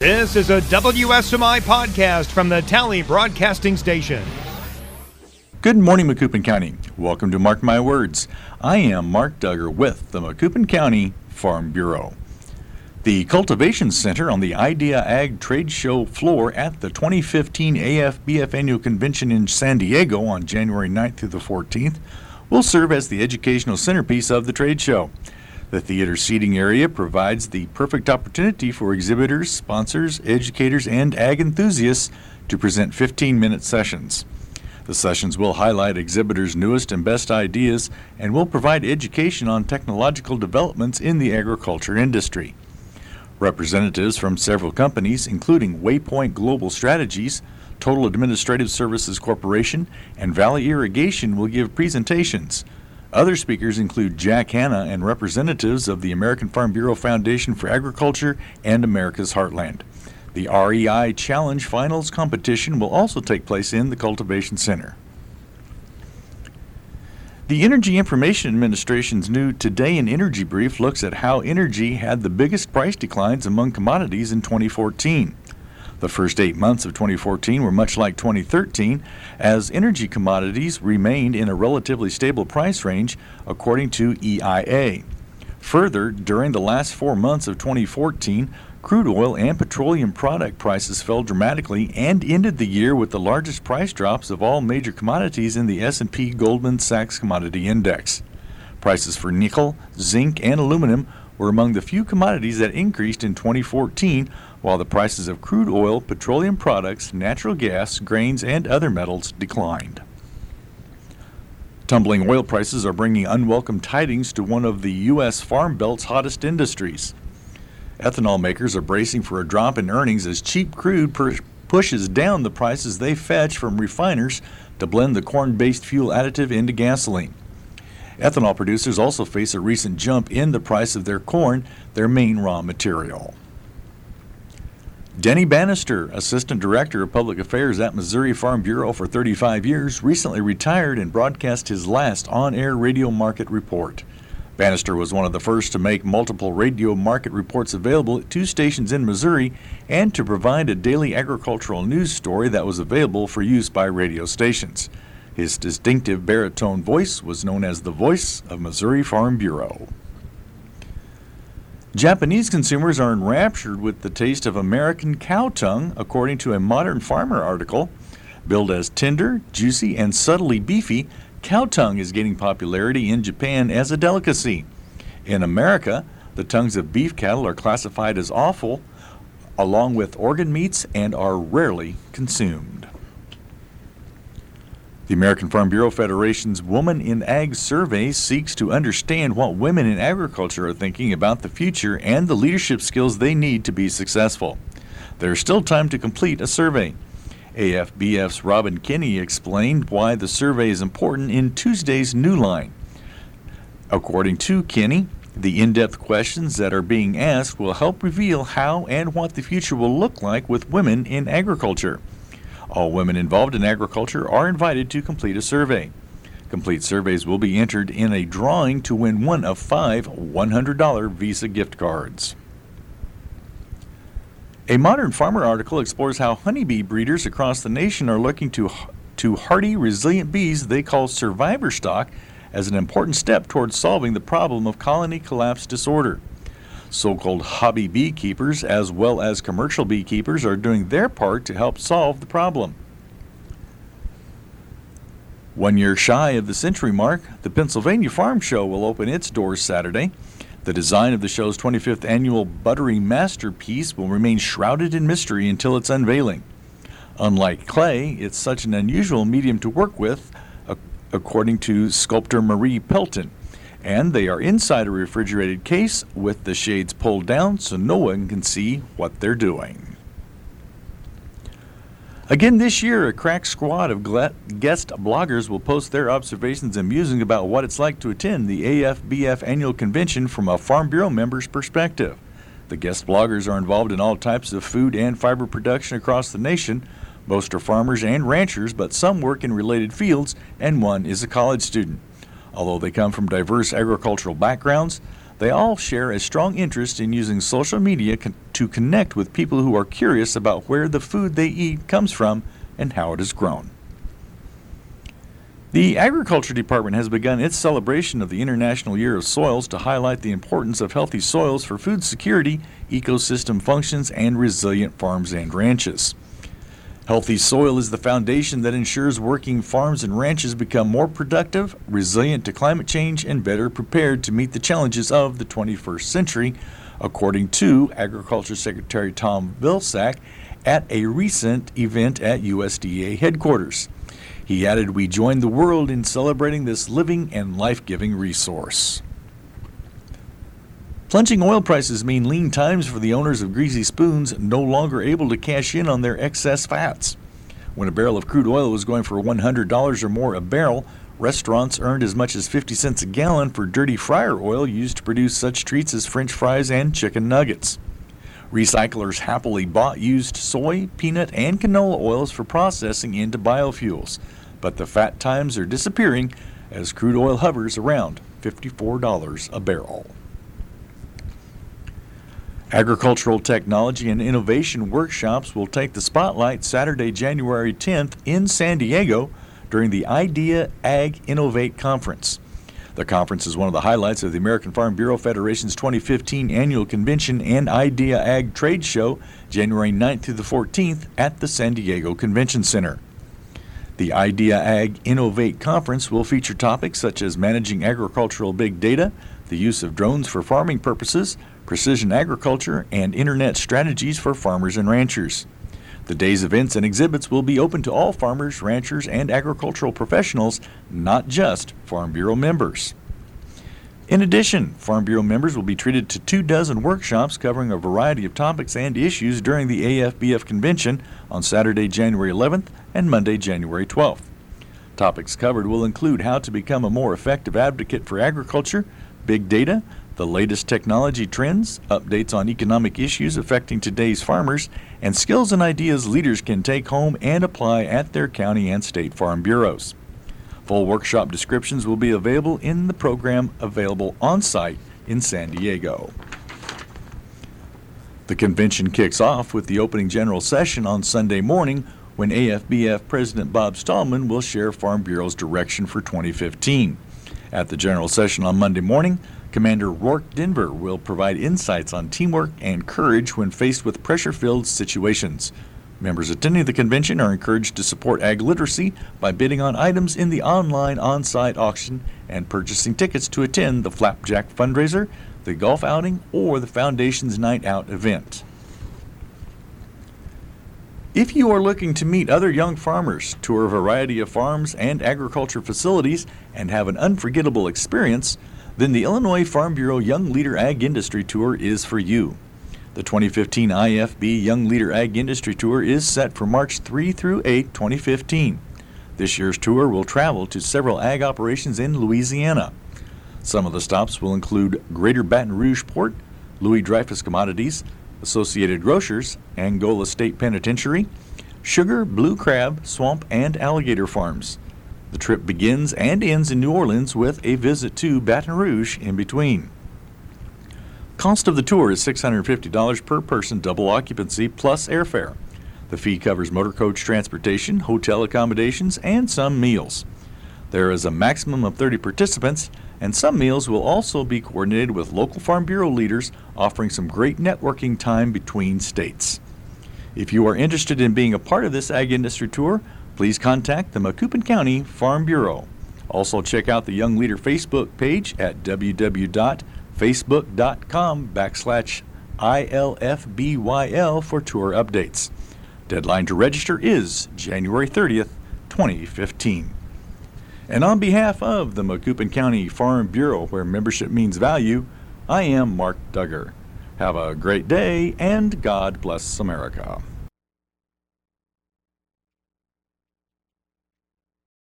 This is a WSMI podcast from the Tally Broadcasting Station. Good morning, Macoupin County. Welcome to Mark My Words. I am Mark Duggar with the Macoupin County Farm Bureau. The Cultivation Center on the Idea Ag Trade Show floor at the 2015 AFBF Annual Convention in San Diego on January 9th through the 14th will serve as the educational centerpiece of the trade show. The theater seating area provides the perfect opportunity for exhibitors, sponsors, educators, and ag enthusiasts to present 15-minute sessions. The sessions will highlight exhibitors' newest and best ideas and will provide education on technological developments in the agriculture industry. Representatives from several companies, including Waypoint Global Strategies, Total Administrative Services Corporation, and Valley Irrigation, will give presentations. Other speakers include Jack Hanna and representatives of the American Farm Bureau Foundation for Agriculture and America's Heartland. The REI Challenge Finals competition will also take place in the Cultivation Center. The Energy Information Administration's new Today in Energy brief looks at how energy had the biggest price declines among commodities in 2014. The first 8 months of 2014 were much like 2013, as energy commodities remained in a relatively stable price range, according to EIA. Further, during the last 4 months of 2014, crude oil and petroleum product prices fell dramatically and ended the year with the largest price drops of all major commodities in the S&P Goldman Sachs Commodity Index. Prices for nickel, zinc, and aluminum were among the few commodities that increased in 2014, while the prices of crude oil, petroleum products, natural gas, grains, and other metals declined. Tumbling oil prices are bringing unwelcome tidings to one of the U.S. Farm Belt's hottest industries. Ethanol makers are bracing for a drop in earnings as cheap crude pushes down the prices they fetch from refiners to blend the corn-based fuel additive into gasoline. Ethanol producers also face a recent jump in the price of their corn, their main raw material. Denny Bannister, Assistant Director of Public Affairs at Missouri Farm Bureau for 35 years, recently retired and broadcast his last on-air radio market report. Bannister was one of the first to make multiple radio market reports available at 2 stations in Missouri and to provide a daily agricultural news story that was available for use by radio stations. His distinctive baritone voice was known as the voice of Missouri Farm Bureau. Japanese consumers are enraptured with the taste of American cow tongue, according to a Modern Farmer article. Billed as tender, juicy, and subtly beefy, cow tongue is gaining popularity in Japan as a delicacy. In America, the tongues of beef cattle are classified as offal, along with organ meats, and are rarely consumed. The American Farm Bureau Federation's Woman in Ag survey seeks to understand what women in agriculture are thinking about the future and the leadership skills they need to be successful. There's still time to complete a survey. AFBF's Robin Kinney explained why the survey is important in Tuesday's New Line. According to Kinney, the in-depth questions that are being asked will help reveal how and what the future will look like with women in agriculture. All women involved in agriculture are invited to complete a survey. Complete surveys will be entered in a drawing to win one of 5 $100 Visa gift cards. A Modern Farmer article explores how honeybee breeders across the nation are looking to hardy, resilient bees they call survivor stock as an important step towards solving the problem of colony collapse disorder. So-called hobby beekeepers, as well as commercial beekeepers, are doing their part to help solve the problem. 1 year shy of the century mark, the Pennsylvania Farm Show will open its doors Saturday. The design of the show's 25th annual buttery masterpiece will remain shrouded in mystery until its unveiling. Unlike clay, it's such an unusual medium to work with, according to sculptor Marie Pelton. And they are inside a refrigerated case with the shades pulled down so no one can see what they're doing. Again this year, a crack squad of guest bloggers will post their observations and musings about what it's like to attend the AFBF annual convention from a Farm Bureau member's perspective. The guest bloggers are involved in all types of food and fiber production across the nation. Most are farmers and ranchers, but some work in related fields, and one is a college student. Although they come from diverse agricultural backgrounds, They all share a strong interest in using social media to connect with people who are curious about where the food they eat comes from and how it is grown. The Agriculture Department has begun its celebration of the International Year of Soils to highlight the importance of healthy soils for food security, ecosystem functions, and resilient farms and ranches. Healthy soil is the foundation that ensures working farms and ranches become more productive, resilient to climate change, and better prepared to meet the challenges of the 21st century, according to Agriculture Secretary Tom Vilsack at a recent event at USDA headquarters. He added, "We join the world in celebrating this living and life-giving resource." Plunging oil prices mean lean times for the owners of greasy spoons, no longer able to cash in on their excess fats. When a barrel of crude oil was going for $100 or more a barrel, restaurants earned as much as 50 cents a gallon for dirty fryer oil used to produce such treats as French fries and chicken nuggets. Recyclers happily bought used soy, peanut, and canola oils for processing into biofuels, but the fat times are disappearing as crude oil hovers around $54 a barrel. Agricultural technology and innovation workshops will take the spotlight Saturday, January 10th in San Diego during the IDEA Ag Innovate Conference. The conference is one of the highlights of the American Farm Bureau Federation's 2015 Annual Convention and IDEA Ag Trade Show, January 9th through the 14th at the San Diego Convention Center. The IDEA Ag Innovate Conference will feature topics such as managing agricultural big data, the use of drones for farming purposes, precision agriculture, and internet strategies for farmers and ranchers. The day's events and exhibits will be open to all farmers, ranchers, and agricultural professionals, not just Farm Bureau members. In addition, Farm Bureau members will be treated to 24 workshops covering a variety of topics and issues during the AFBF convention on Saturday, January 11th and Monday, January 12th. Topics covered will include how to become a more effective advocate for agriculture, big data, the latest technology trends, updates on economic issues affecting today's farmers, and skills and ideas leaders can take home and apply at their county and state farm bureaus. Full workshop descriptions will be available in the program available on-site in San Diego. The convention kicks off with the opening general session on Sunday morning when AFBF President Bob Stallman will share Farm Bureau's direction for 2015. At the general session on Monday morning, Commander Rourke Denver will provide insights on teamwork and courage when faced with pressure-filled situations. Members attending the convention are encouraged to support ag literacy by bidding on items in the online on-site auction and purchasing tickets to attend the Flapjack fundraiser, the golf outing, or the Foundation's Night Out event. If you are looking to meet other young farmers, tour a variety of farms and agriculture facilities, and have an unforgettable experience, then the Illinois Farm Bureau Young Leader Ag Industry Tour is for you. The 2015 IFB Young Leader Ag Industry Tour is set for March 3 through 8, 2015. This year's tour will travel to several ag operations in Louisiana. Some of the stops will include Greater Baton Rouge Port, Louis Dreyfus Commodities, Associated Grocers, Angola State Penitentiary, Sugar, Blue Crab, Swamp, and Alligator Farms. The trip begins and ends in New Orleans with a visit to Baton Rouge in between. Cost of the tour is $650 per person, double occupancy, plus airfare. The fee covers motor coach transportation, hotel accommodations, and some meals. There is a maximum of 30 participants, and some meals will also be coordinated with local Farm Bureau leaders, offering some great networking time between states. If you are interested in being a part of this Ag Industry Tour, please contact the Macoupin County Farm Bureau. Also check out the Young Leader Facebook page at www.facebook.com/ILFBYL for tour updates. Deadline to register is January 30th, 2015. And on behalf of the Macoupin County Farm Bureau, where membership means value, I am Mark Duggar. Have a great day, and God bless America.